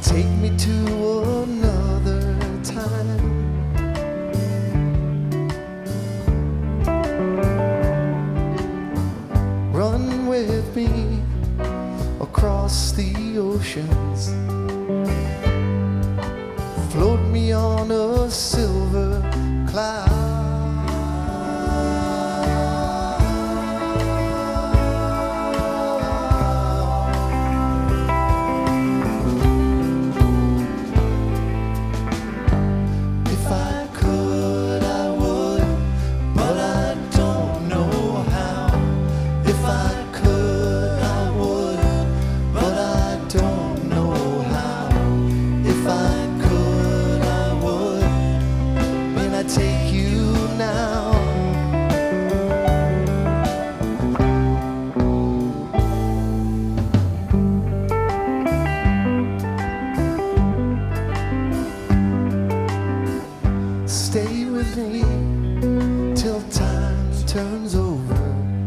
Take me to another time. Run with me across the oceans. Float me on a silver cloud. Take you now. Stay with me till time turns over.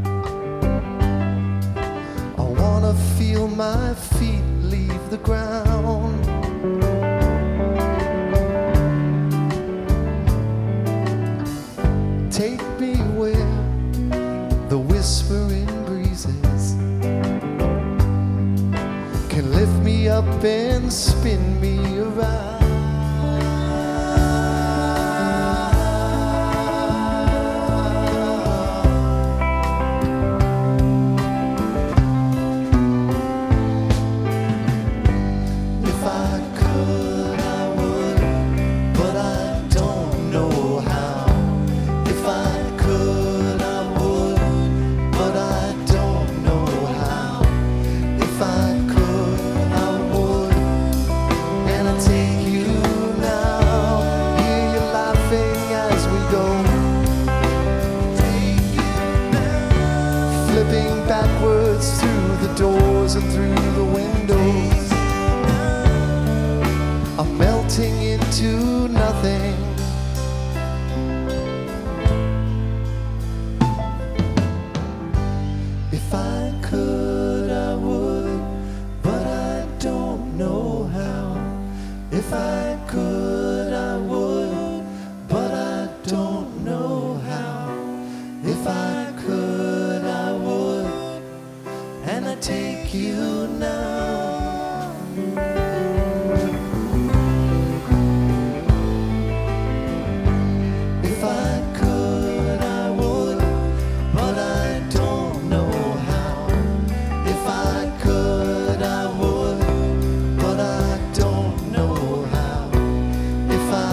I wanna feel my feet leave the ground. Take me where the whispering breezes can lift me up and spin me around. If I could, I would, but I don't know how. If I could, I would, but I don't know how. If I could, I would, and I take you now. Hear you laughing as we go. Take you now. Flipping backwards through the doors and through the windows. I'm melting into nothing. If I could, I would, but I don't know how. If I could, I would, but I don't know how. If I could, I would, and I take you now. If I could, I would, but I don't know how. If I could, I would, but I don't know how. If I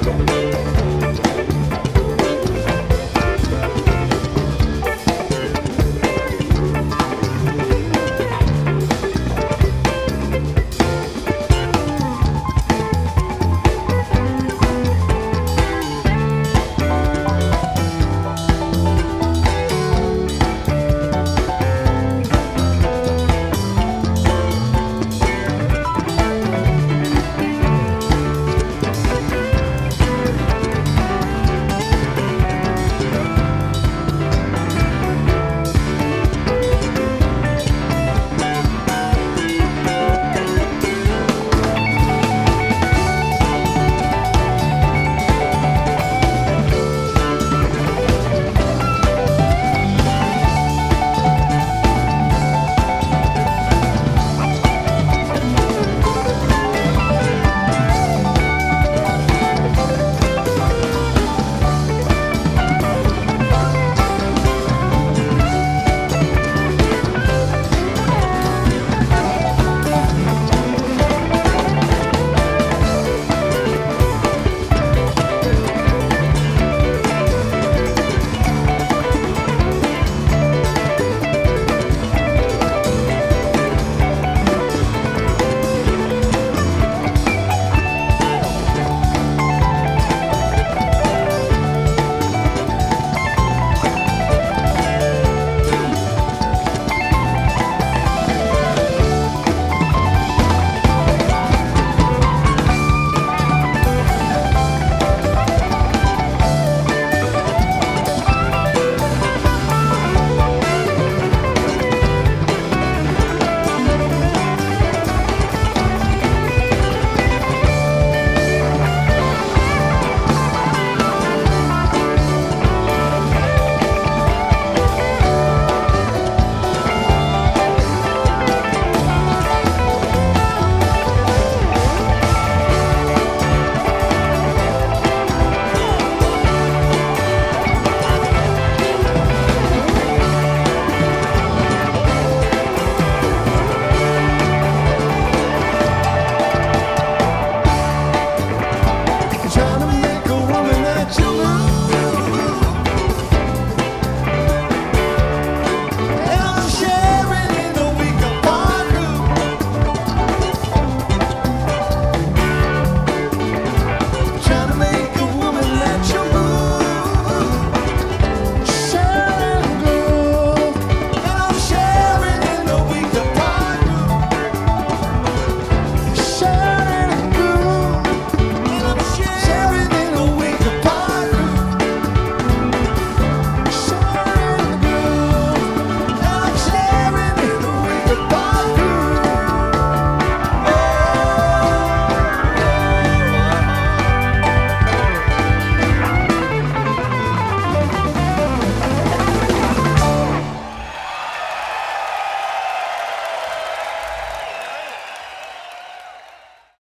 Don't